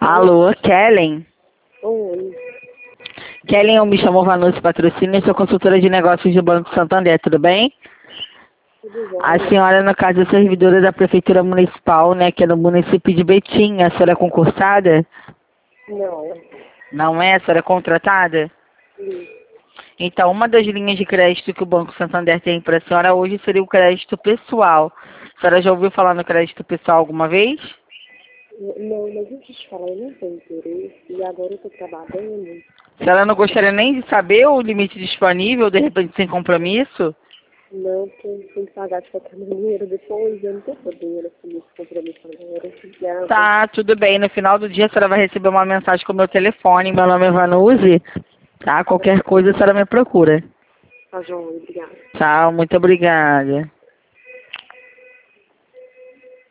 Alô, Kellen? Oi. Kellen, eu me chamo Vanucci Patrocínio e sou consultora de negócios do Banco Santander, tudo bem? Tudo bem? A senhora, no caso, é servidora da Prefeitura Municipal, né, que é no município de Betim. A senhora é concursada? Não. Não é? A senhora é contratada? Sim. Então, uma das linhas de crédito que o Banco Santander tem para a senhora hoje seria o crédito pessoal. A senhora já ouviu falar no crédito pessoal alguma vez? Não, mas deixa eu te falar, eu não tenho interesse e agora eu tô trabalhando. A senhora não gostaria nem de saber o limite disponível, de repente sem compromisso? Não, porque tem que pagar de qualquer maneira depois, eu não tô podendo assumir esse compromisso agora. Obrigada. Tá, tudo bem. No final do dia a senhora vai receber uma mensagem com o meu telefone. Meu nome é Vanucci, tá? Qualquer coisa a senhora me procura. Tá, João, obrigada. Tchau, muito obrigada.